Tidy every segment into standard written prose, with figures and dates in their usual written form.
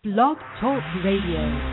Blog Talk Radio.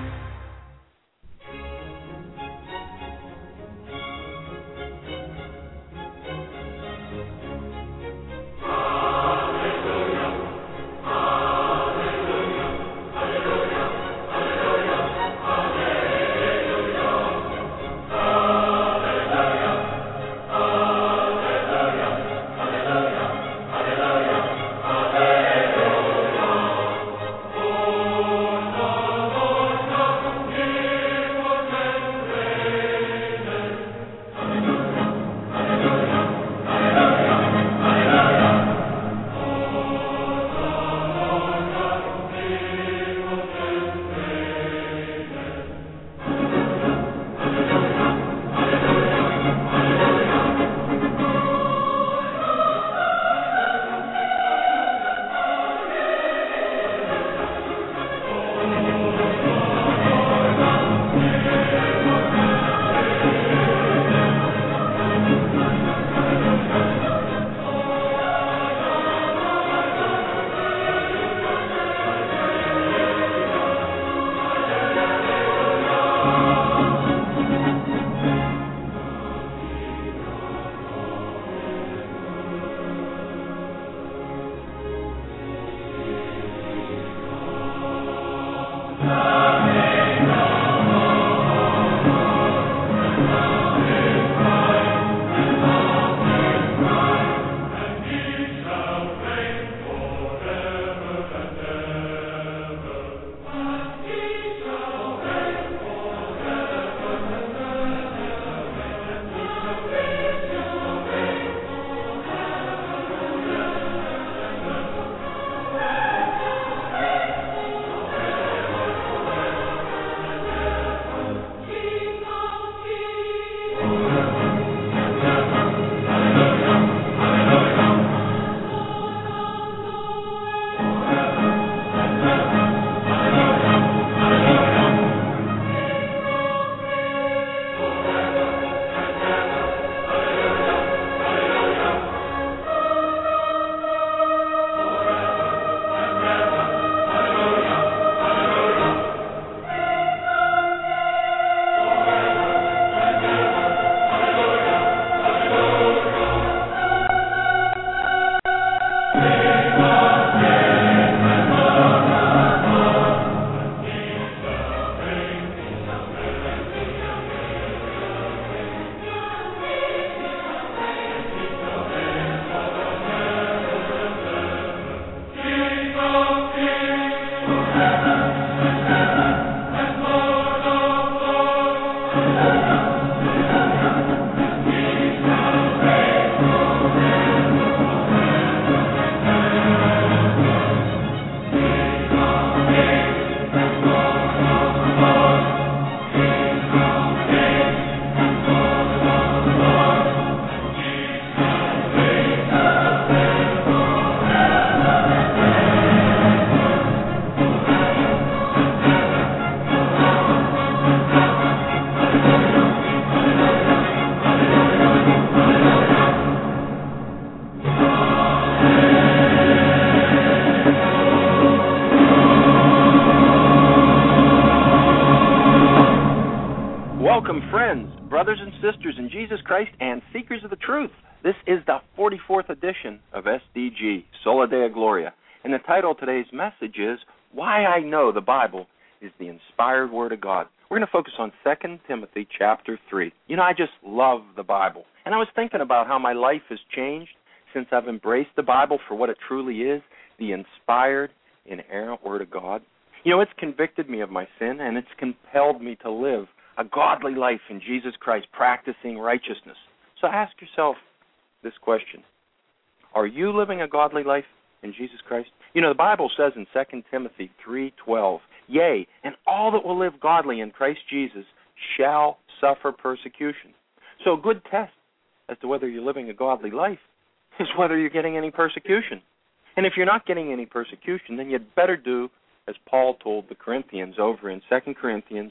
Brothers and sisters in Jesus Christ and seekers of the truth, this is the 44th edition of SDG, Sola Deo Gloria, and the title of today's message is Why I Know the Bible is the Inspired Word of God. We're going to focus on 2 Timothy chapter 3. You know, I just love the Bible, and I was thinking about how my life has changed since I've embraced the Bible for what it truly is, the inspired, inerrant Word of God. You know, it's convicted me of my sin, and it's compelled me to live a godly life in Jesus Christ, practicing righteousness. So ask yourself this question. Are you living a godly life in Jesus Christ? You know, the Bible says in 2 Timothy 3:12, Yea, and all that will live godly in Christ Jesus shall suffer persecution. So a good test as to whether you're living a godly life is whether you're getting any persecution. And if you're not getting any persecution, then you'd better do as Paul told the Corinthians over in 2 Corinthians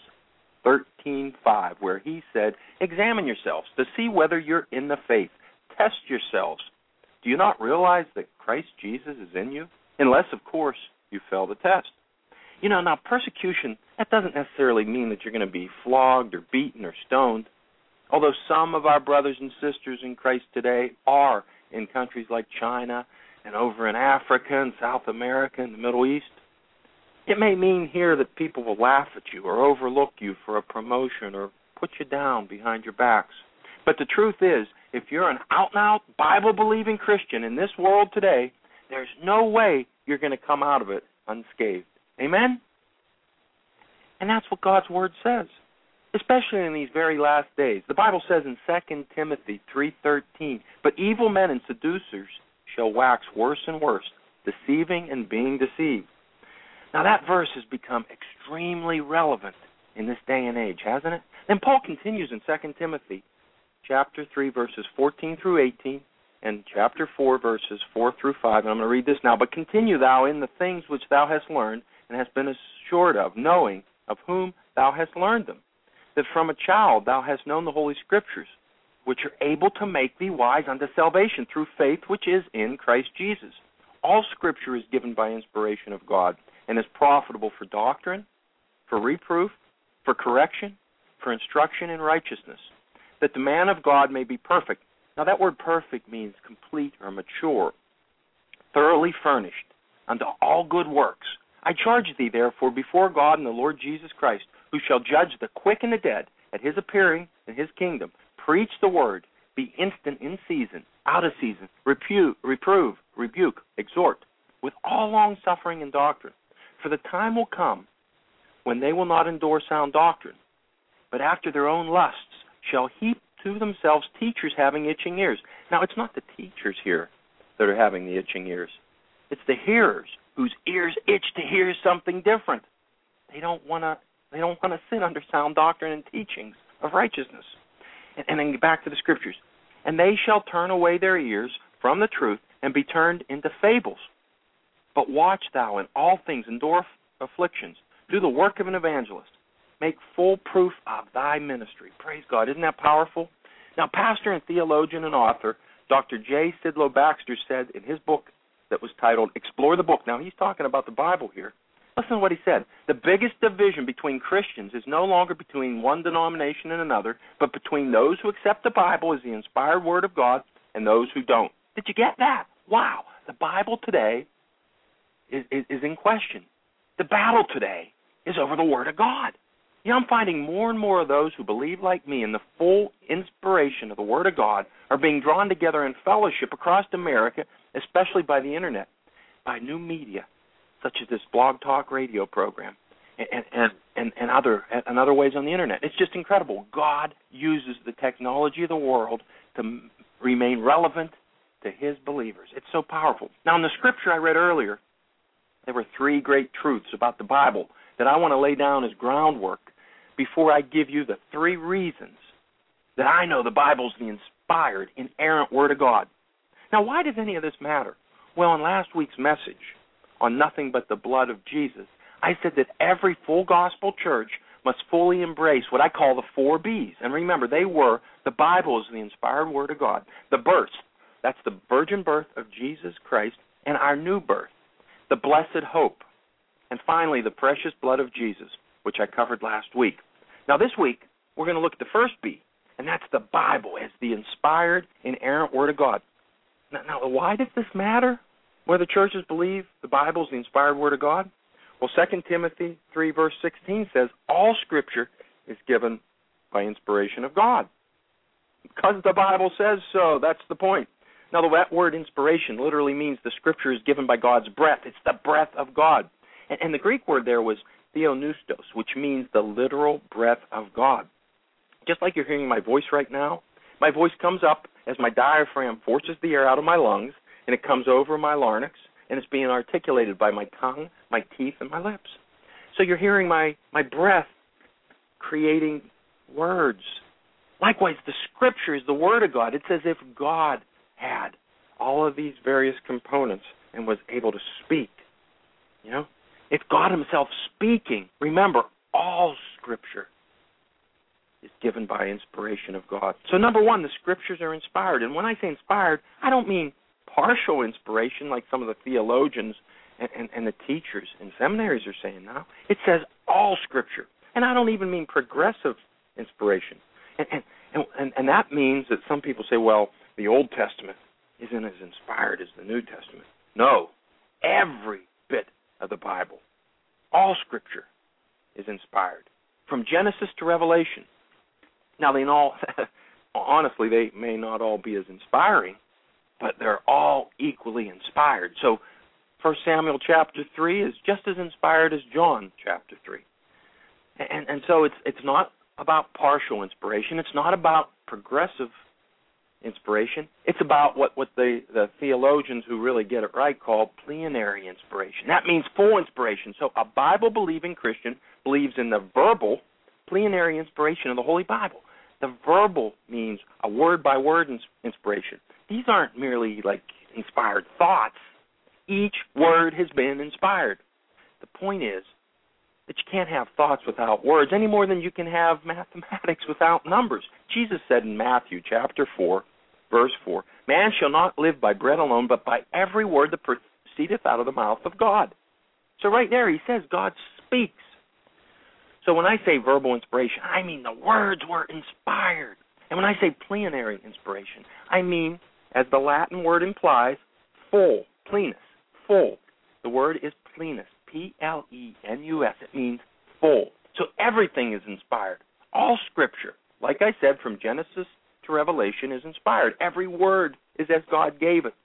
13:5, where he said, examine yourselves to see whether you're in the faith. Test yourselves. Do you not realize that Christ Jesus is in you? Unless, of course, you fail the test. Now persecution, that doesn't necessarily mean that you're going to be flogged or beaten or stoned. Although some of our brothers and sisters in Christ today are in countries like China and over in Africa and South America and the Middle East, it may mean here that people will laugh at you or overlook you for a promotion or put you down behind your backs. But the truth is, if you're an out-and-out, Bible-believing Christian in this world today, there's no way you're going to come out of it unscathed. Amen? And that's what God's Word says, especially in these very last days. The Bible says in 2 Timothy 3:13, "But evil men and seducers shall wax worse and worse, deceiving and being deceived." Now that verse has become extremely relevant in this day and age, hasn't it? Then Paul continues in 2 Timothy chapter 3, verses 14 through 18, and chapter 4, verses 4 through 5. And I'm going to read this now. "But continue thou in the things which thou hast learned and hast been assured of, knowing of whom thou hast learned them, that from a child thou hast known the Holy Scriptures, which are able to make thee wise unto salvation through faith which is in Christ Jesus. All Scripture is given by inspiration of God, and is profitable for doctrine, for reproof, for correction, for instruction in righteousness, that the man of God may be perfect." Now that word perfect means complete or mature, thoroughly furnished unto all good works. "I charge thee therefore before God and the Lord Jesus Christ, who shall judge the quick and the dead at his appearing in his kingdom, preach the word, be instant in season, out of season, reprove, rebuke, exhort, with all long-suffering and doctrine. For the time will come when they will not endure sound doctrine, but after their own lusts shall heap to themselves teachers having itching ears." Now, it's not the teachers here that are having the itching ears. It's the hearers whose ears itch to hear something different. They don't want to sit under sound doctrine and teachings of righteousness. And then back to the Scriptures. "And they shall turn away their ears from the truth and be turned into fables. But watch thou in all things, endure afflictions, do the work of an evangelist, make full proof of thy ministry." Praise God. Isn't that powerful? Now, pastor and theologian and author Dr. J. Sidlow Baxter said in his book that was titled Explore the Book. Now, he's talking about the Bible here. Listen to what he said. "The biggest division between Christians is no longer between one denomination and another, but between those who accept the Bible as the inspired Word of God and those who don't." Did you get that? Wow. The Bible today is in question. The battle today is over the Word of God. I'm finding more and more of those who believe like me in the full inspiration of the Word of God are being drawn together in fellowship across America, especially by the Internet, by new media, such as this Blog Talk radio program, and other ways on the Internet. It's just incredible. God uses the technology of the world to remain relevant to His believers. It's so powerful. Now, in the Scripture I read earlier, there were 3 great truths about the Bible that I want to lay down as groundwork before I give you the 3 reasons that I know the Bible's the inspired, inerrant Word of God. Now, why does any of this matter? Well, in last week's message on nothing but the blood of Jesus, I said that every full gospel church must fully embrace what I call the 4 B's. And remember, they were the Bible is the inspired Word of God, the birth, that's the virgin birth of Jesus Christ, and our new birth, the blessed hope, and finally, the precious blood of Jesus, which I covered last week. Now, this week, we're going to look at the first B, and that's the Bible as the inspired, inerrant Word of God. Now, why does this matter, whether churches believe the Bible is the inspired Word of God? Well, 2 Timothy 3, verse 16 says, all Scripture is given by inspiration of God. Because the Bible says so, that's the point. Now, that word inspiration literally means the Scripture is given by God's breath. It's the breath of God. And the Greek word there was theopneustos, which means the literal breath of God. Just like you're hearing my voice right now, my voice comes up as my diaphragm forces the air out of my lungs, and it comes over my larynx, and it's being articulated by my tongue, my teeth, and my lips. So you're hearing my breath creating words. Likewise, the Scripture is the Word of God. It's as if God had all of these various components and was able to speak. It's God Himself speaking. Remember, all Scripture is given by inspiration of God. So number 1, the Scriptures are inspired. And when I say inspired, I don't mean partial inspiration like some of the theologians and the teachers in seminaries are saying now. It says all Scripture. And I don't even mean progressive inspiration. And that means that some people say, well, the Old Testament isn't as inspired as the New Testament. No, every bit of the Bible, all Scripture is inspired, from Genesis to Revelation. Now, honestly, they may not all be as inspiring, but they're all equally inspired. So 1 Samuel chapter 3 is just as inspired as John chapter 3. And so it's not about partial inspiration. It's not about progressive inspiration. It's about what the theologians who really get it right call plenary inspiration. That means full inspiration. So a Bible-believing Christian believes in the verbal plenary inspiration of the Holy Bible. The verbal means a word-by-word inspiration. These aren't merely like inspired thoughts. Each word has been inspired. The point is that you can't have thoughts without words any more than you can have mathematics without numbers. Jesus said in Matthew chapter 4, verse 4, man shall not live by bread alone, but by every word that proceedeth out of the mouth of God. So right there he says God speaks. So when I say verbal inspiration, I mean the words were inspired. And when I say plenary inspiration, I mean, as the Latin word implies, full, plenus, full. The word is plenus, P-L-E-N-U-S. It means full. So everything is inspired. All Scripture, like I said, from Genesis to Revelation is inspired. Every word is as God gave it.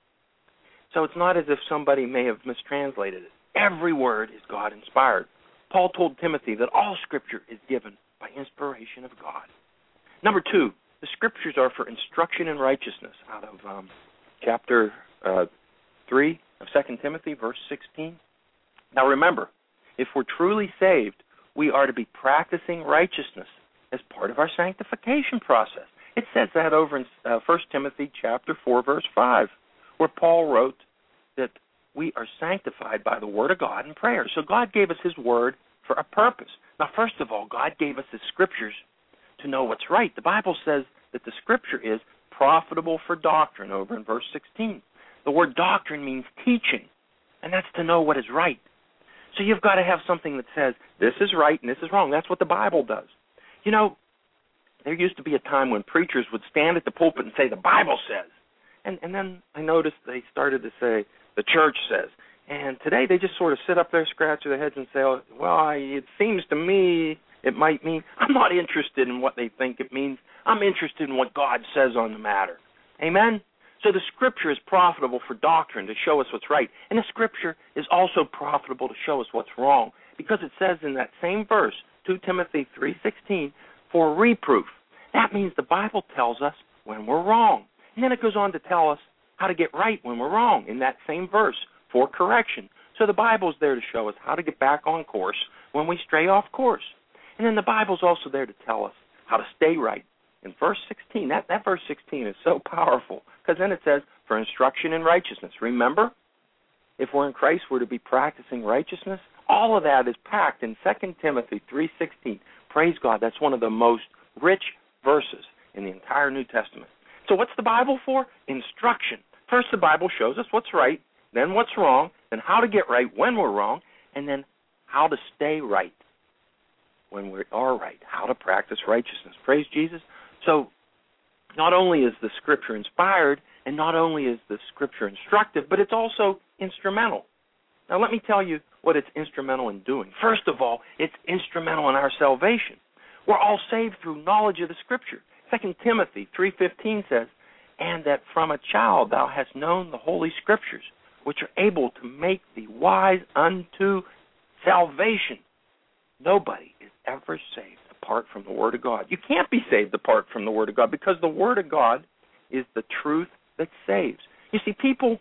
So it's not as if somebody may have mistranslated it. Every word is God inspired. Paul told Timothy that all Scripture is given by inspiration of God. Number 2, the Scriptures are for instruction in righteousness, out of chapter 3 of 2 Timothy, verse 16. Now remember, if we're truly saved, we are to be practicing righteousness as part of our sanctification process. It says that over in 1 Timothy chapter 4, verse 5, where Paul wrote that we are sanctified by the Word of God and prayer. So God gave us His Word for a purpose. Now, first of all, God gave us His Scriptures to know what's right. The Bible says that the Scripture is profitable for doctrine over in verse 16. The word doctrine means teaching, and that's to know what is right. So you've got to have something that says this is right and this is wrong. That's what the Bible does. You know, there used to be a time when preachers would stand at the pulpit and say, the Bible says. And then I noticed they started to say, the church says. And today they just sort of sit up there, scratch their heads and say, oh, well, it seems to me it might mean. I'm not interested in what they think it means. I'm interested in what God says on the matter. Amen? So the Scripture is profitable for doctrine, to show us what's right. And the Scripture is also profitable to show us what's wrong, because it says in that same verse, 2 Timothy 3:16, for reproof. That means the Bible tells us when we're wrong. And then it goes on to tell us how to get right when we're wrong in that same verse, for correction. So the Bible's there to show us how to get back on course when we stray off course. And then the Bible's also there to tell us how to stay right. In verse 16, that verse 16 is so powerful, because then it says, for instruction in righteousness. Remember, if we're in Christ, we're to be practicing righteousness. All of that is packed in 2 Timothy 3:16. Praise God, that's one of the most rich verses in the entire New Testament. So what's the Bible for? Instruction. First, the Bible shows us what's right, then what's wrong, then how to get right when we're wrong, and then how to stay right when we are right, how to practice righteousness. Praise Jesus. So not only is the Scripture inspired, and not only is the Scripture instructive, but it's also instrumental. Now let me tell you what it's instrumental in doing. First of all, it's instrumental in our salvation. We're all saved through knowledge of the Scripture. 2 Timothy 3:15 says, and that from a child thou hast known the Holy Scriptures, which are able to make thee wise unto salvation. Nobody is ever saved apart from the Word of God. You can't be saved apart from the Word of God, because the Word of God is the truth that saves. You see, people,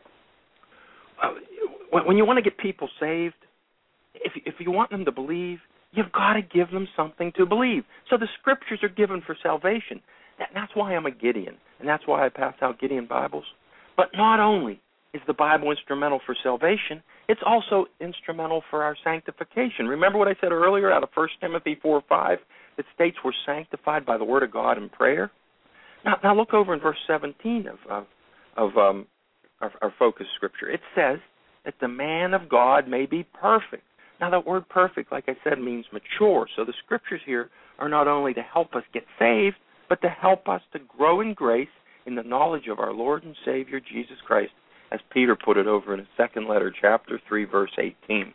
when you want to get people saved, if you want them to believe, you've got to give them something to believe. So the Scriptures are given for salvation. That's why I'm a Gideon, and that's why I pass out Gideon Bibles. But not only is the Bible instrumental for salvation, it's also instrumental for our sanctification. Remember what I said earlier out of 1 Timothy 4:5 that states we're sanctified by the Word of God and prayer? Now look over in verse 17 of our focus Scripture. It says that the man of God may be perfect. Now, that word perfect, like I said, means mature. So the Scriptures here are not only to help us get saved, but to help us to grow in grace in the knowledge of our Lord and Savior, Jesus Christ, as Peter put it over in his second letter, chapter 3, verse 18.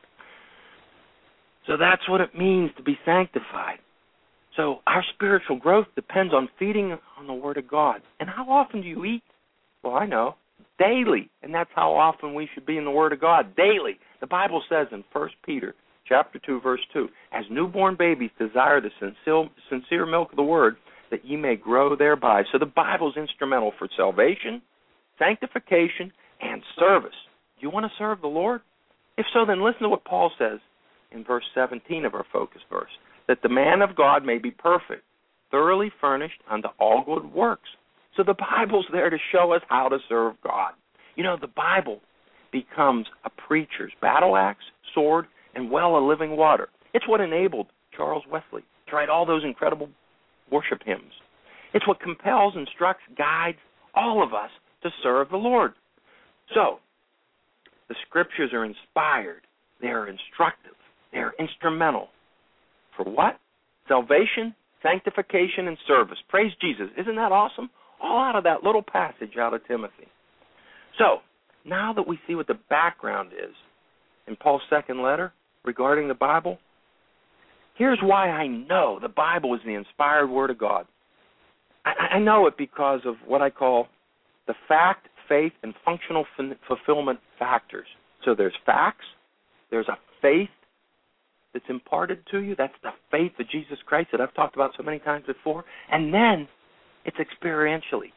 So that's what it means to be sanctified. So our spiritual growth depends on feeding on the Word of God. And how often do you eat? Well, I know. Daily. And that's how often we should be in the Word of God. Daily. The Bible says in 1 Peter chapter 2, verse 2, as newborn babies desire the sincere milk of the Word, that ye may grow thereby. So the Bible is instrumental for salvation, sanctification, and service. Do you want to serve the Lord? If so, then listen to what Paul says in verse 17 of our focus verse, that the man of God may be perfect, thoroughly furnished unto all good works. So the Bible's there to show us how to serve God. You know, the Bible becomes a preacher's battle axe, sword, and well of living water. It's what enabled Charles Wesley to write all those incredible worship hymns. It's what compels, instructs, guides all of us to serve the Lord. So, the Scriptures are inspired. They are instructive. They are instrumental. For what? Salvation, sanctification, and service. Praise Jesus. Isn't that awesome? All out of that little passage out of Timothy. So, now that we see what the background is in Paul's second letter regarding the Bible, here's why I know the Bible is the inspired Word of God. I know it because of what I call the fact, faith, and functional fulfillment factors. So there's facts, there's a faith that's imparted to you. That's the faith of Jesus Christ that I've talked about so many times before. And then it's experientially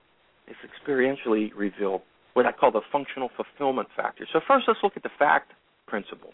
revealed, what I call the functional fulfillment factor. So first let's look at the fact principle.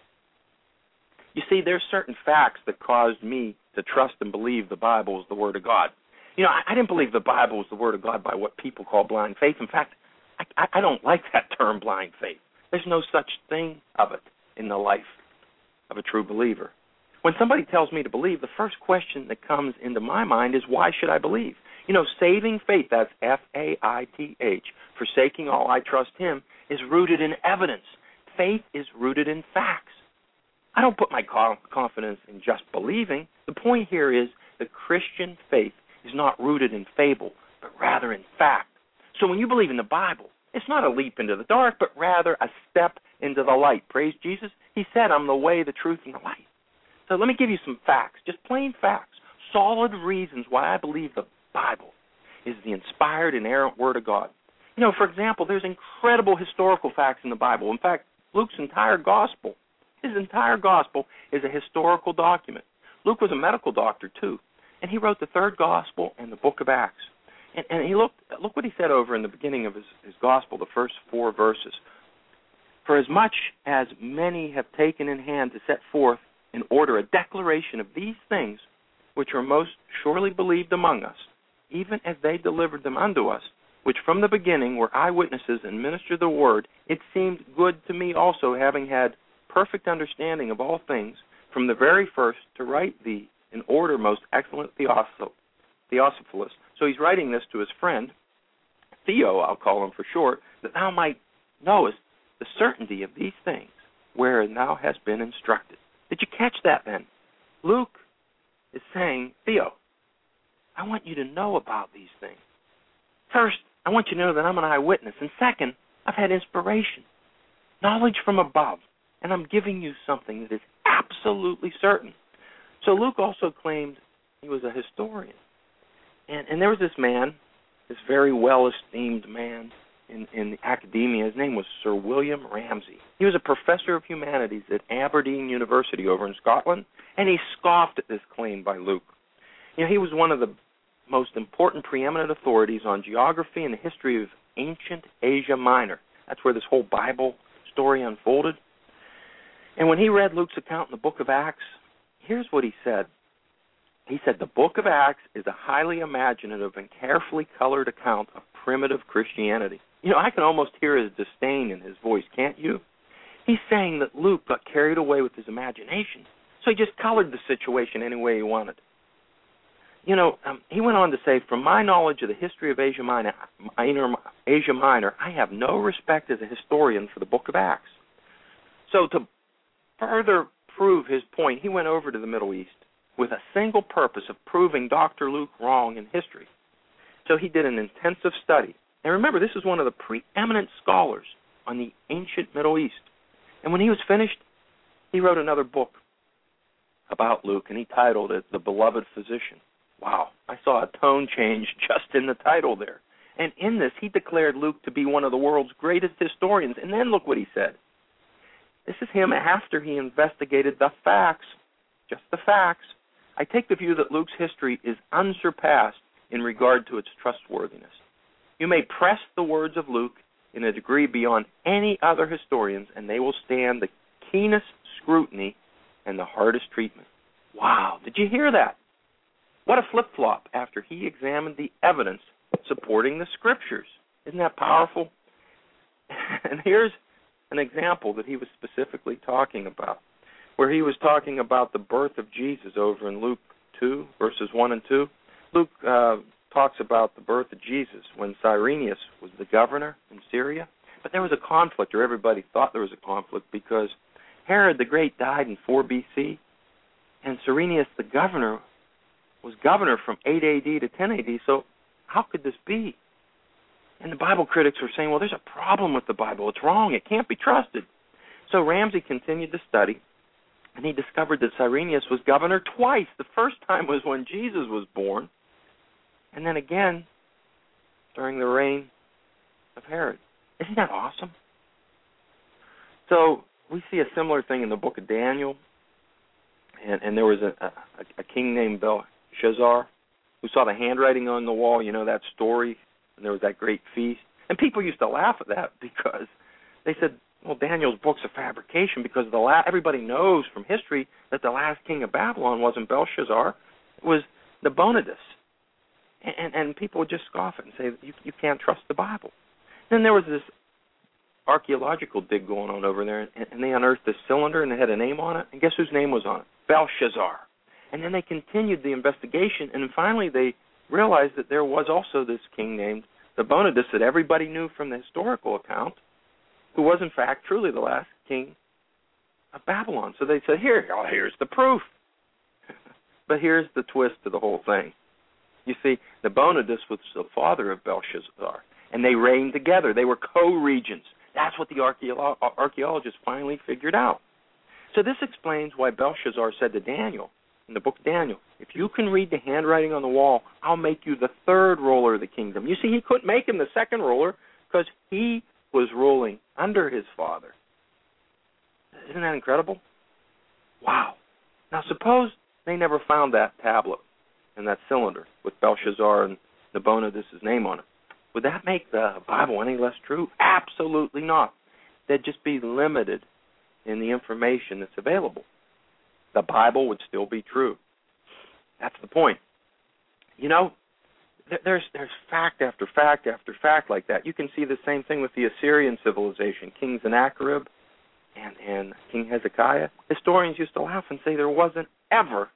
You see, there's certain facts that caused me to trust and believe the Bible is the Word of God. You know, I didn't believe the Bible was the Word of God by what people call blind faith. In fact, I don't like that term, blind faith. There's no such thing of it in the life of a true believer. When somebody tells me to believe, the first question that comes into my mind is, why should I believe? You know, saving faith, that's F-A-I-T-H, forsaking all I trust Him, is rooted in evidence. Faith is rooted in facts. I don't put my confidence in just believing. The point here is the Christian faith is not rooted in fable, but rather in fact. So when you believe in the Bible, it's not a leap into the dark, but rather a step into the light. Praise Jesus. He said, I'm the way, the truth, and the light. So let me give you some facts, just plain facts, solid reasons why I believe the Bible is the inspired, inerrant Word of God. You know, for example, there's incredible historical facts in the Bible. In fact, Luke's entire gospel, his entire gospel is a historical document. Luke was a medical doctor, too, and he wrote the third gospel and the book of Acts. And look what he said over in the beginning of his gospel, the first 4 verses. For as much as many have taken in hand to set forth in order a declaration of these things, which are most surely believed among us, even as they delivered them unto us, which from the beginning were eyewitnesses and ministered the word, it seemed good to me also, having had perfect understanding of all things, from the very first to write thee in order, most excellent Theophilus. So he's writing this to his friend, Theo, I'll call him for short, that thou might knowest the certainty of these things, wherein thou hast been instructed. Did you catch that then? Luke is saying, Theo, I want you to know about these things. First, I want you to know that I'm an eyewitness. And second, I've had inspiration, knowledge from above, and I'm giving you something that is absolutely certain. So Luke also claimed he was a historian. And there was this man, this very well-esteemed man in academia. His name was Sir William Ramsay. He was a professor of humanities at Aberdeen University over in Scotland, and he scoffed at this claim by Luke. You know, he was one of the most important preeminent authorities on geography and the history of ancient Asia Minor. That's where this whole Bible story unfolded. And when he read Luke's account in the book of Acts, here's what he said. He said, the book of Acts is a highly imaginative and carefully colored account of primitive Christianity. You know, I can almost hear his disdain in his voice, can't you? He's saying that Luke got carried away with his imagination, so he just colored the situation any way he wanted. You know, he went on to say, from my knowledge of the history of Asia Minor, I have no respect as a historian for the book of Acts. So to further prove his point, he went over to the Middle East with a single purpose of proving Dr. Luke wrong in history. So he did an intensive study. And remember, this is one of the preeminent scholars on the ancient Middle East. And when he was finished, he wrote another book about Luke, and he titled it The Beloved Physician. Wow, I saw a tone change just in the title there. And in this, he declared Luke to be one of the world's greatest historians. And then look what he said. This is him after he investigated the facts, just the facts. I take the view that Luke's history is unsurpassed in regard to its trustworthiness. You may press the words of Luke in a degree beyond any other historians, and they will stand the keenest scrutiny and the hardest treatment. Wow, did you hear that? What a flip-flop after he examined the evidence supporting the Scriptures. Isn't that powerful? And here's an example that he was specifically talking about, where he was talking about the birth of Jesus over in Luke 2, verses 1 and 2. Luke talks about the birth of Jesus when Cyrenius was the governor in Syria. But there was a conflict, or everybody thought there was a conflict, because Herod the Great died in 4 B.C., and Cyrenius the governor was governor from 8 A.D. to 10 A.D., so how could this be? And the Bible critics were saying, well, there's a problem with the Bible. It's wrong. It can't be trusted. So Ramsey continued to study, and he discovered that Cyrenius was governor twice. The first time was when Jesus was born, and then again during the reign of Herod. Isn't that awesome? So we see a similar thing in the book of Daniel, and there was a king named Belshazzar who saw the handwriting on the wall, you know, that story, and there was that great feast. And people used to laugh at that because they said, well, Daniel's book's a fabrication because everybody knows from history that the last king of Babylon wasn't Belshazzar, it was Nabonidus. And people would just scoff it and say, you can't trust the Bible. Then there was this archaeological dig going on over there, and they unearthed this cylinder, and it had a name on it, and guess whose name was on it? Belshazzar. And then they continued the investigation, and finally they realized that there was also this king named Nabonidus that everybody knew from the historical account, who was in fact truly the last king of Babylon. So they said, here's the proof. But here's the twist to the whole thing. You see, Nabonidus was the father of Belshazzar, and they reigned together. They were co-regents. That's what the archaeologists finally figured out. So this explains why Belshazzar said to Daniel, in the book of Daniel, if you can read the handwriting on the wall, I'll make you the third ruler of the kingdom. You see, he couldn't make him the second ruler because he was ruling under his father. Isn't that incredible? Wow. Now suppose they never found that tablet and that cylinder with Belshazzar and Nabonidus' name on it. Would that make the Bible any less true? Absolutely not. They'd just be limited in the information that's available. The Bible would still be true. That's the point. You know, there's fact after fact after fact like that. You can see the same thing with the Assyrian civilization, King Sennacherib and King Hezekiah. Historians used to laugh and say there wasn't ever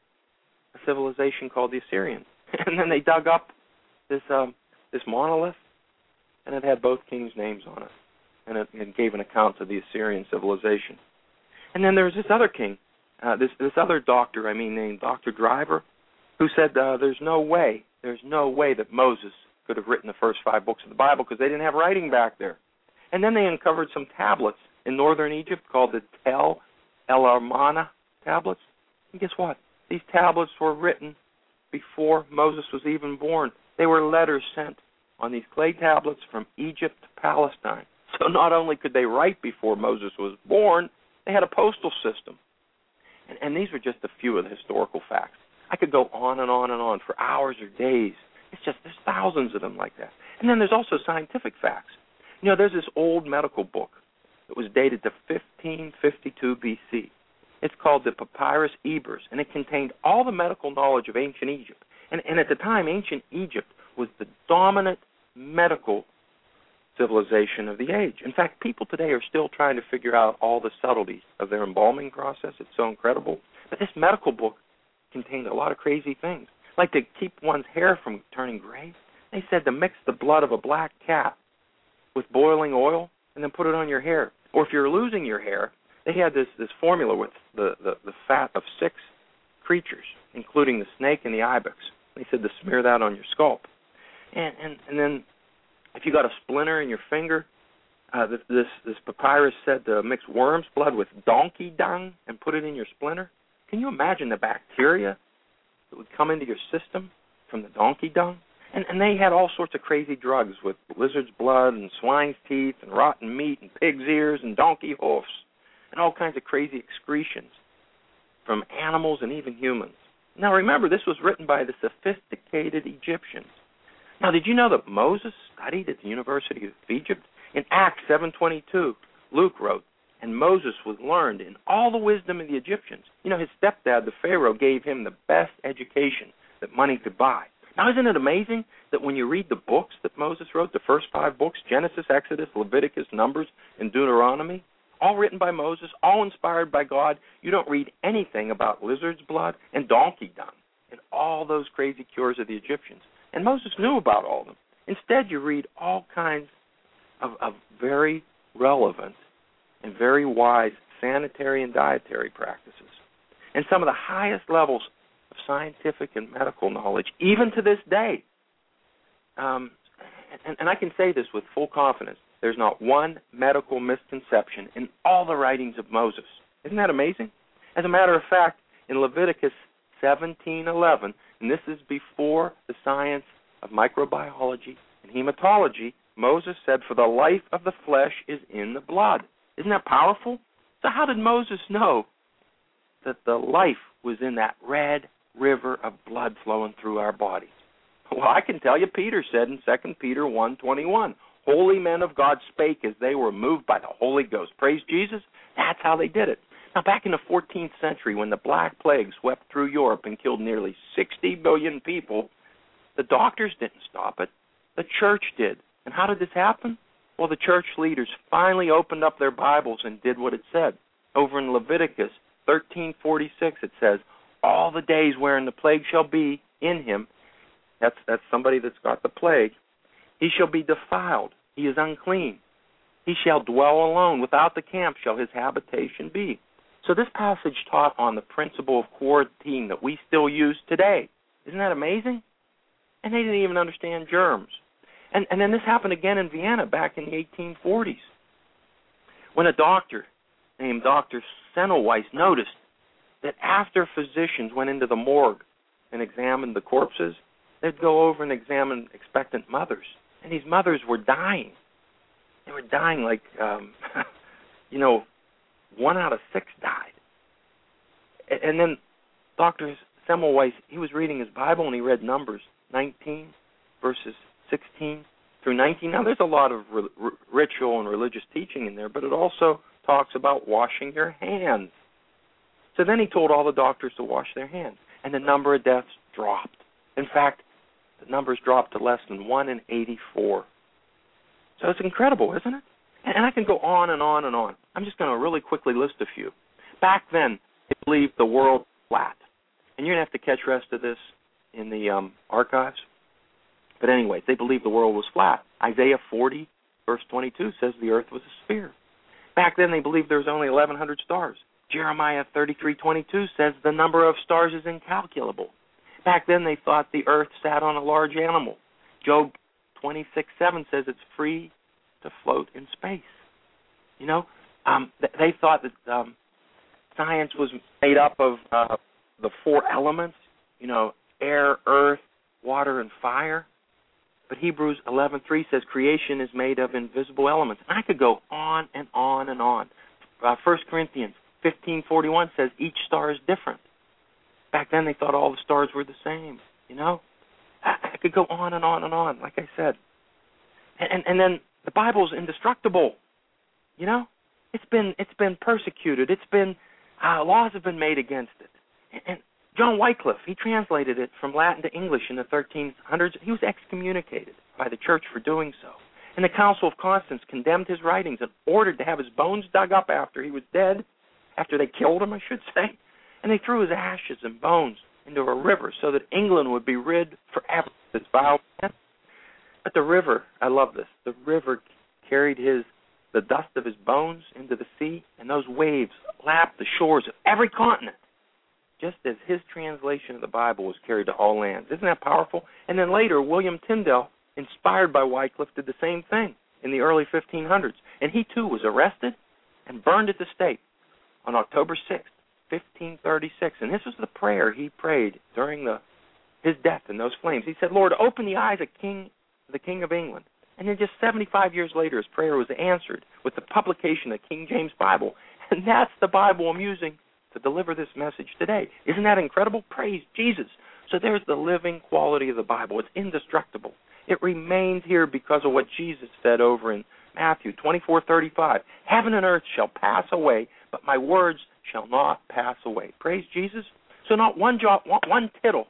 a civilization called the Assyrians. And then they dug up this monolith, and it had both kings' names on it. And it gave an account of the Assyrian civilization. And then there was this other king, this other doctor, named Dr. Driver, who said there's no way that Moses could have written the first 5 books of the Bible because they didn't have writing back there. And then they uncovered some tablets in northern Egypt called the Tel El Armana tablets. And guess what? These tablets were written before Moses was even born. They were letters sent on these clay tablets from Egypt to Palestine. So not only could they write before Moses was born, they had a postal system. And these were just a few of the historical facts. I could go on and on and on for hours or days. There's thousands of them like that. And then there's also scientific facts. You know, there's this old medical book that was dated to 1552 B.C. It's called the Papyrus Ebers, and it contained all the medical knowledge of ancient Egypt. And at the time, ancient Egypt was the dominant medical civilization of the age. In fact, people today are still trying to figure out all the subtleties of their embalming process. It's so incredible. But this medical book contained a lot of crazy things. Like to keep one's hair from turning gray, they said to mix the blood of a black cat with boiling oil and then put it on your hair. Or if you're losing your hair, They had this formula with the fat of 6 creatures, including the snake and the ibex. They said to smear that on your scalp. And then if you got a splinter in your finger, this papyrus said to mix worm's blood with donkey dung and put it in your splinter. Can you imagine the bacteria that would come into your system from the donkey dung? And they had all sorts of crazy drugs with lizard's blood and swine's teeth and rotten meat and pig's ears and donkey hoofs and all kinds of crazy excretions from animals and even humans. Now remember, this was written by the sophisticated Egyptians. Now, did you know that Moses studied at the University of Egypt? In Acts 7:22, Luke wrote, and Moses was learned in all the wisdom of the Egyptians. You know, his stepdad, the Pharaoh, gave him the best education that money could buy. Now, isn't it amazing that when you read the books that Moses wrote, the first 5 books, Genesis, Exodus, Leviticus, Numbers, and Deuteronomy, all written by Moses, all inspired by God, you don't read anything about lizard's blood and donkey dung and all those crazy cures of the Egyptians. And Moses knew about all of them. Instead, you read all kinds of very relevant and very wise sanitary and dietary practices. And some of the highest levels of scientific and medical knowledge, even to this day. And I can say this with full confidence. There's not one medical misconception in all the writings of Moses. Isn't that amazing? As a matter of fact, in Leviticus 17:11, and this is before the science of microbiology and hematology, Moses said, for the life of the flesh is in the blood. Isn't that powerful? So how did Moses know that the life was in that red river of blood flowing through our bodies? Well, I can tell you, Peter said in 2 Peter 1:21, holy men of God spake as they were moved by the Holy Ghost. Praise Jesus. That's how they did it. Now, back in the 14th century, when the Black Plague swept through Europe and killed nearly 60 million people, the doctors didn't stop it. The church did. And how did this happen? Well, the church leaders finally opened up their Bibles and did what it said. Over in Leviticus 13:46, it says, all the days wherein the plague shall be in him, that's somebody that's got the plague, he shall be defiled. He is unclean. He shall dwell alone. Without the camp shall his habitation be. So this passage taught on the principle of quarantine that we still use today. Isn't that amazing? And they didn't even understand germs. And then this happened again in Vienna back in the 1840s, when a doctor named Dr. Semmelweis noticed that after physicians went into the morgue and examined the corpses, they'd go over and examine expectant mothers. And these mothers were dying. They were dying like, 1 out of 6 died. And then Dr. Semmelweis, he was reading his Bible and he read Numbers 19, verses 16 through 19. Now, there's a lot of ritual and religious teaching in there, but it also talks about washing your hands. So then he told all the doctors to wash their hands, and the number of deaths dropped. In fact, the numbers dropped to less than 1 in 84. So it's incredible, isn't it? And I can go on and on and on. I'm just going to really quickly list a few. Back then, they believed the world was flat. And you're going to have to catch rest of this in the archives. But anyway, they believed the world was flat. Isaiah 40, verse 22 says the earth was a sphere. Back then, they believed there was only 1,100 stars. Jeremiah 33:22 says the number of stars is incalculable. Back then, they thought the earth sat on a large animal. Job 26:7 says it's free to float in space. You know, they thought that science was made up of the 4 elements, air, earth, water, and fire. But Hebrews 11:3 says creation is made of invisible elements. And I could go on and on and on. 1 Corinthians 15:41 says each star is different. Back then they thought all the stars were the same, I could go on and on and on, like I said. And then the Bible's indestructible, It's been persecuted. It's been, laws have been made against it. And John Wycliffe, he translated it from Latin to English in the 1300s. He was excommunicated by the church for doing so. And the Council of Constance condemned his writings and ordered to have his bones dug up after he was dead, after they killed him, I should say. And they threw his ashes and bones into a river so that England would be rid forever of this vile sin. But the river, I love this, the river carried his the dust of his bones into the sea, and those waves lapped the shores of every continent, just as his translation of the Bible was carried to all lands. Isn't that powerful? And then later, William Tyndale, inspired by Wycliffe, did the same thing in the early 1500s. And he, too, was arrested and burned at the stake on October 6th, 1536. And this was the prayer he prayed during his death in those flames. He said, Lord, open the eyes of the King of England. And then just 75 years later, his prayer was answered with the publication of the King James Bible. And that's the Bible I'm using to deliver this message today. Isn't that incredible? Praise Jesus. So there's the living quality of the Bible. It's indestructible. It remains here because of what Jesus said over in Matthew 24:35. Heaven and earth shall pass away, but my words shall not pass away. Praise Jesus. So not one jot, one tittle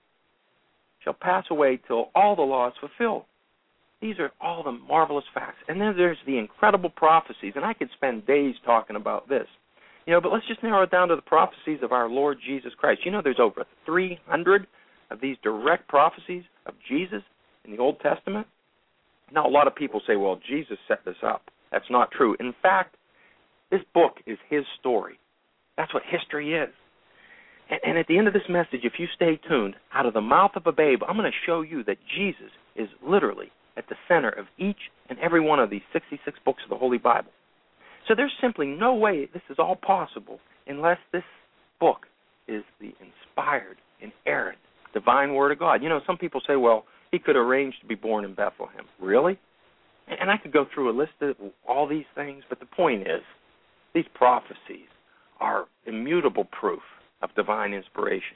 shall pass away till all the law is fulfilled. These are all the marvelous facts. And then there's the incredible prophecies, and I could spend days talking about this. But let's just narrow it down to the prophecies of our Lord Jesus Christ. There's over 300 of these direct prophecies of Jesus in the Old Testament. Now, a lot of people say, well, Jesus set this up. That's not true. In fact, this book is his story. That's what history is. And at the end of this message, if you stay tuned, out of the mouth of a babe, I'm going to show you that Jesus is literally at the center of each and every one of these 66 books of the Holy Bible. So there's simply no way this is all possible unless this book is the inspired, inerrant, divine Word of God. Some people say, well, he could arrange to be born in Bethlehem. Really? And I could go through a list of all these things, but the point is, these prophecies are immutable proof of divine inspiration.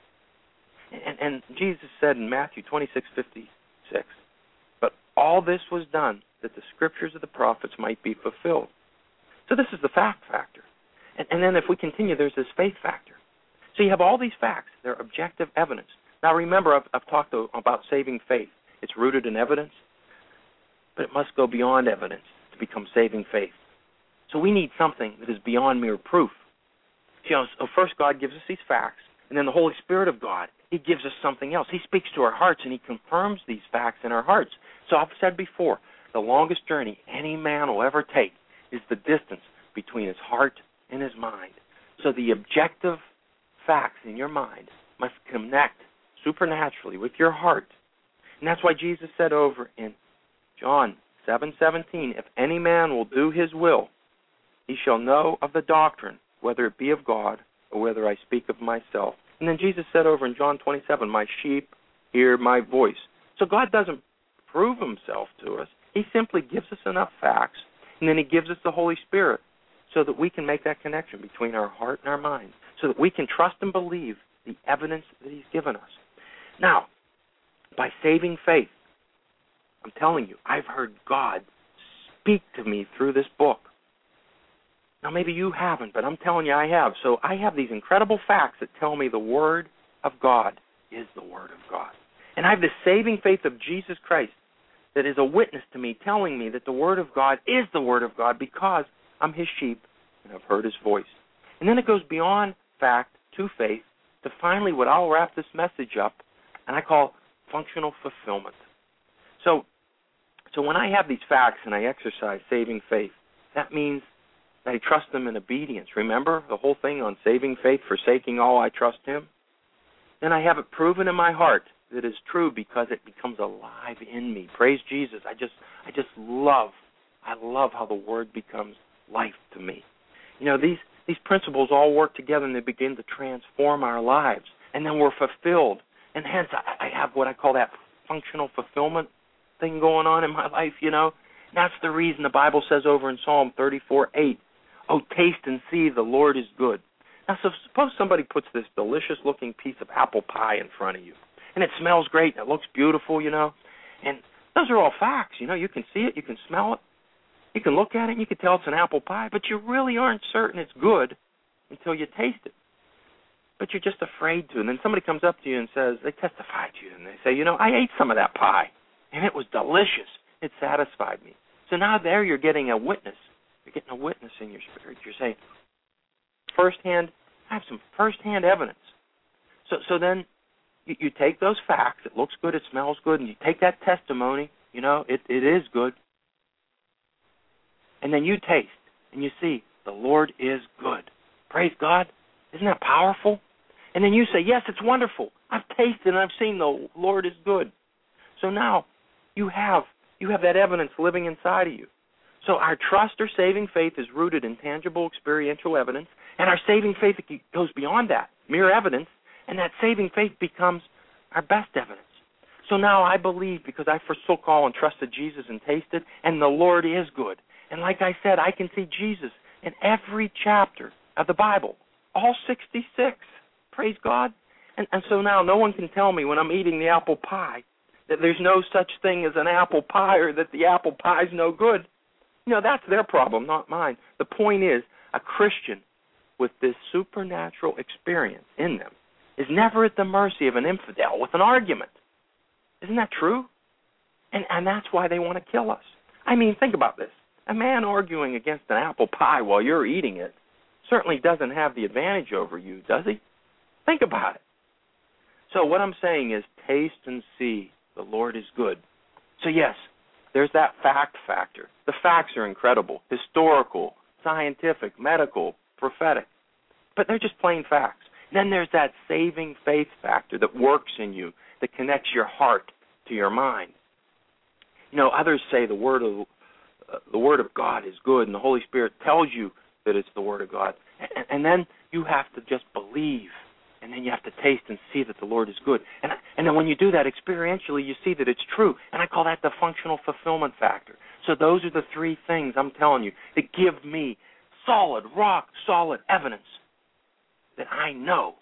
And Jesus said in Matthew 26:56, but all this was done that the scriptures of the prophets might be fulfilled. So this is the fact factor. And then if we continue, there's this faith factor. So you have all these facts. They're objective evidence. Now remember, I've talked about saving faith. It's rooted in evidence, but it must go beyond evidence to become saving faith. So we need something that is beyond mere proof. So first God gives us these facts, and then the Holy Spirit of God, he gives us something else. He speaks to our hearts, and he confirms these facts in our hearts. So I've said before, the longest journey any man will ever take is the distance between his heart and his mind. So the objective facts in your mind must connect supernaturally with your heart. And that's why Jesus said over in John 7:17, if any man will do his will, he shall know of the doctrine, whether it be of God or whether I speak of myself. And then Jesus said over in John 27, my sheep hear my voice. So God doesn't prove himself to us. He simply gives us enough facts, and then he gives us the Holy Spirit so that we can make that connection between our heart and our mind, so that we can trust and believe the evidence that he's given us. Now, by saving faith, I'm telling you, I've heard God speak to me through this book. Now, maybe you haven't, but I'm telling you I have. So I have these incredible facts that tell me the Word of God is the Word of God. And I have the saving faith of Jesus Christ that is a witness to me, telling me that the Word of God is the Word of God because I'm his sheep and I've heard his voice. And then it goes beyond fact to faith to finally what I'll wrap this message up, and I call functional fulfillment. So when I have these facts and I exercise saving faith, that means that I trust them in obedience. Remember the whole thing on saving faith, forsaking all, I trust him? Then I have it proven in my heart that is true because it becomes alive in me. Praise Jesus. I just love how the Word becomes life to me. These principles all work together and they begin to transform our lives. And then we're fulfilled. And hence I have what I call that functional fulfillment thing going on in my life, That's the reason the Bible says over in Psalm 34:8, oh, taste and see the Lord is good. Now, so suppose somebody puts this delicious-looking piece of apple pie in front of you, and it smells great, and it looks beautiful, and those are all facts, You can see it, you can smell it, you can look at it, and you can tell it's an apple pie, but you really aren't certain it's good until you taste it. But you're just afraid to. And then somebody comes up to you and says, they testify to you, and they say, I ate some of that pie, and it was delicious. It satisfied me. So now there you're getting a witness. You're getting a witness in your spirit. You're saying, I have some firsthand evidence. So then you take those facts. It looks good. It smells good. And you take that testimony. It is good. And then you taste and you see the Lord is good. Praise God. Isn't that powerful? And then you say, yes, it's wonderful. I've tasted and I've seen the Lord is good. So now you have that evidence living inside of you. So our trust or saving faith is rooted in tangible experiential evidence, and our saving faith goes beyond that, mere evidence, and that saving faith becomes our best evidence. So now I believe because I forsook all and trusted Jesus and tasted, and the Lord is good. And like I said, I can see Jesus in every chapter of the Bible, all 66. Praise God. And so now no one can tell me when I'm eating the apple pie that there's no such thing as an apple pie or that the apple pie's no good. That's their problem, not mine. The point is, a Christian with this supernatural experience in them is never at the mercy of an infidel with an argument. Isn't that true? And that's why they want to kill us. I mean, think about this. A man arguing against an apple pie while you're eating it certainly doesn't have the advantage over you, does he? Think about it. So what I'm saying is taste and see the Lord is good. So yes, there's that fact factor. The facts are incredible, historical, scientific, medical, prophetic. But they're just plain facts. Then there's that saving faith factor that works in you, that connects your heart to your mind. Others say the Word of God is good, and the Holy Spirit tells you that it's the Word of God. And then you have to just believe, and then you have to taste and see that the Lord is good. And then when you do that experientially, you see that it's true. And I call that the functional fulfillment factor. So those are the three things I'm telling you that give me solid, rock-solid evidence that I know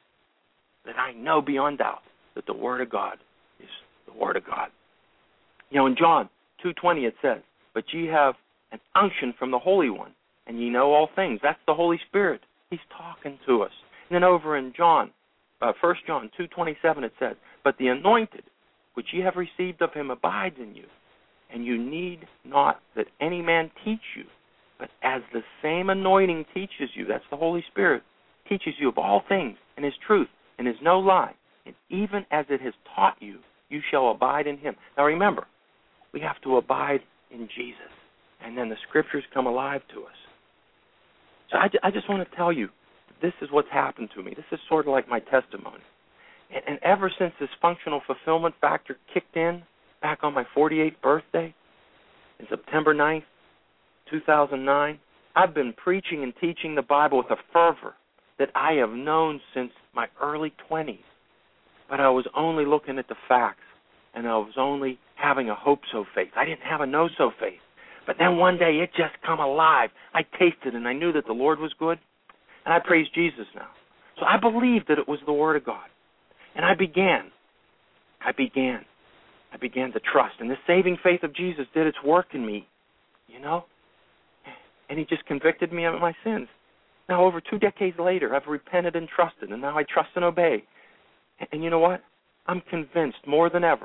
beyond doubt that the Word of God is the Word of God. In John 2:20 it says, but ye have an unction from the Holy One, and ye know all things. That's the Holy Spirit. He's talking to us. And then over in 1 John 2:27 it says, but the anointed, which ye have received of him, abides in you, and you need not that any man teach you, but as the same anointing teaches you, that's the Holy Spirit, teaches you of all things, and is truth, and is no lie, and even as it has taught you, you shall abide in him. Now remember, we have to abide in Jesus, and then the Scriptures come alive to us. So I just want to tell you, this is what's happened to me. This is sort of like my testimony. And ever since this functional fulfillment factor kicked in back on my 48th birthday, in September 9th, 2009, I've been preaching and teaching the Bible with a fervor that I have known since my early 20s. But I was only looking at the facts, and I was only having a hope-so faith. I didn't have a know-so faith. But then one day it just come alive. I tasted and I knew that the Lord was good, and I praise Jesus now. So I believed that it was the Word of God. And I began to trust. And the saving faith of Jesus did its work in me, And he just convicted me of my sins. Now, over 2 decades later, I've repented and trusted, and now I trust and obey. And you know what? I'm convinced more than ever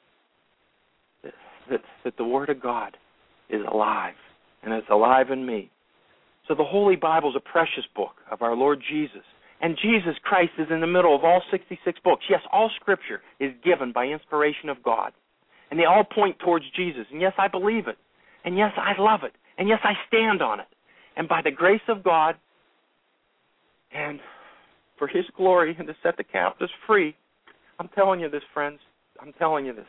that the Word of God is alive, and it's alive in me. So the Holy Bible is a precious book of our Lord Jesus. And Jesus Christ is in the middle of all 66 books. Yes, all Scripture is given by inspiration of God. And they all point towards Jesus. And yes, I believe it. And yes, I love it. And yes, I stand on it. And by the grace of God, and for His glory, and to set the captives free, I'm telling you this, friends. I'm telling you this.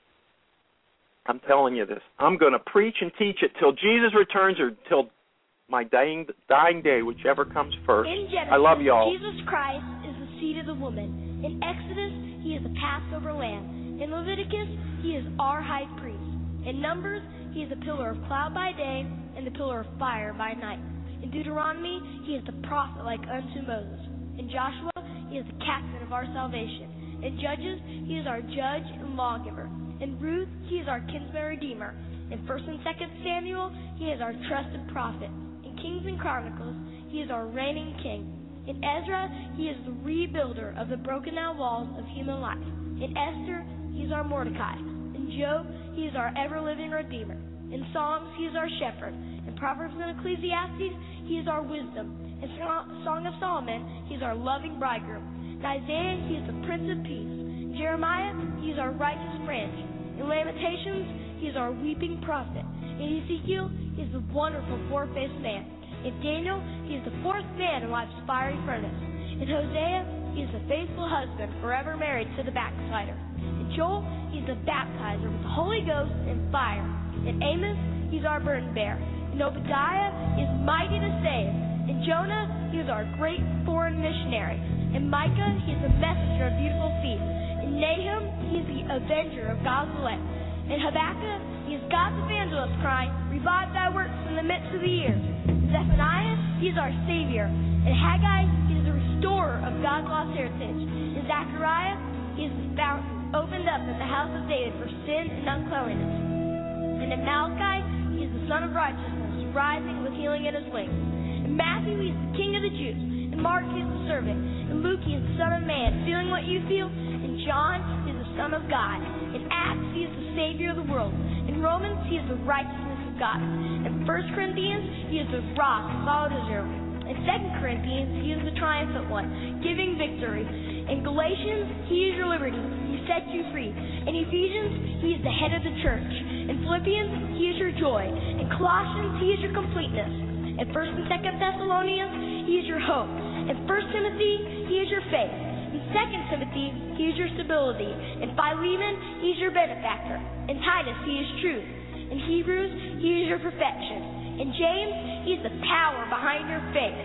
I'm going to preach and teach it till Jesus returns or till my dying day, whichever comes first. In Genesis, I love y'all. Jesus Christ is the seed of the woman. In Exodus, He is the Passover lamb. In Leviticus, He is our high priest. In Numbers, He is the pillar of cloud by day and the pillar of fire by night. In Deuteronomy, He is the prophet like unto Moses. In Joshua, He is the captain of our salvation. In Judges, He is our judge and lawgiver. In Ruth, He is our kinsman redeemer. In 1st and 2nd Samuel, He is our trusted prophet. In Kings and Chronicles, He is our reigning king. In Ezra, He is the rebuilder of the broken down walls of human life. In Esther, He is our Mordecai. In Job, He is our ever-living redeemer. In Psalms, He is our shepherd. In Proverbs and Ecclesiastes, He is our wisdom. In Song of Solomon, He is our loving bridegroom. In Isaiah, He is the Prince of Peace. In Jeremiah, He is our righteous branch. In Lamentations, He is our weeping prophet. In Ezekiel, he is the wonderful four-faced man. In Daniel, he is the fourth man in life's fiery furnace. In Hosea, he is the faithful husband, forever married to the backslider. In Joel, he is the baptizer with the Holy Ghost and fire. In Amos, he's our burden bearer. In Obadiah, he is mighty to save. In Jonah, he is our great foreign missionary. In Micah, he is the messenger of beautiful feet. In Nahum, he is the avenger of God's elect. In Habakkuk, he is God's evangelist crying, revive thy works in the midst of the years. In Zephaniah, he is our Savior. In Haggai, he is the restorer of God's lost heritage. In Zechariah, he is the fountain opened up in the house of David for sin and uncleanliness. And in Malachi, he is the Son of Righteousness, rising with healing in his wings. In Matthew, he is the King of the Jews. In Mark, he is the servant. In Luke, he is the Son of Man, feeling what you feel. In John, he is the Son of God. In Acts, he is the Savior of the world. In Romans, he is the righteousness of God. In 1 Corinthians, he is the rock of all Israel. In 2 Corinthians, he is the triumphant one, giving victory. In Galatians, he is your liberty. He sets you free. In Ephesians, he is the head of the church. In Philippians, he is your joy. In Colossians, he is your completeness. In 1 and 2 Thessalonians, he is your hope. In 1 Timothy, he is your faith. In 2 Timothy, he is your stability. In Philemon, he is your benefactor. In Titus, he is truth. In Hebrews, he is your perfection. In James, he is the power behind your faith.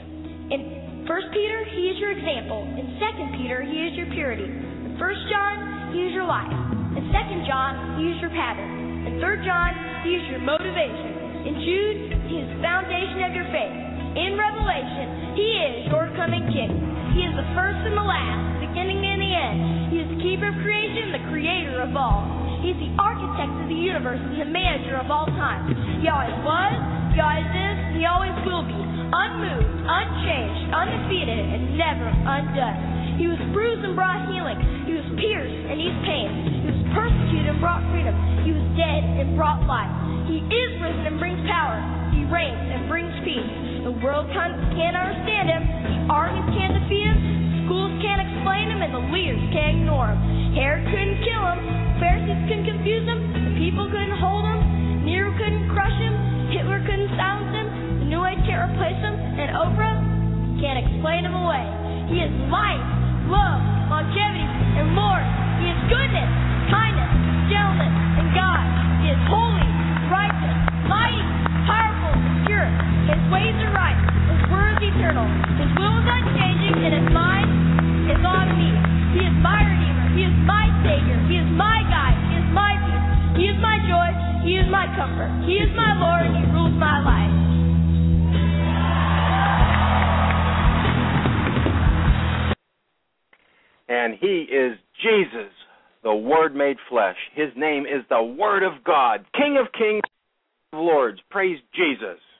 In 1 Peter, he is your example. In 2 Peter, he is your purity. In 1 John, he is your life. In 2 John, he is your pattern. In 3 John, he is your motivation. In Jude, he is the foundation of your faith. In Revelation, he is your coming King. He is the first and the last, the beginning and the end. He is the keeper of creation, the creator of all. He is the architect of the universe and the manager of all time. He always was, he always is, and he always will be. Unmoved, unchanged, undefeated, and never undone. He was bruised and brought healing. He was pierced and eased pain. He was persecuted and brought freedom. He was dead and brought life. He is risen and brings power. He reigns and brings peace. The world can't understand him. The armies can't defeat him. Schools can't explain him, and the leaders can't ignore him. Herod couldn't kill him. Pharisees couldn't confuse him. The people couldn't hold him. Nero couldn't crush him. Hitler couldn't silence him. The New Age can't replace him. And Oprah can't explain him away. He is life, love, longevity, and more. He is goodness, kindness, gentleness, and God. He is holy, righteous, mighty, powerful, secure. His ways are right. His word is eternal. His will is unchanging, and his mind is on me. He is my Redeemer. He is my Savior. He is my guide. He is my peace. He is my joy. He is my comfort. He is my Lord, and he rules my life. And he is Jesus, the Word made flesh. His name is the Word of God, King of kings, Lords. Praise Jesus.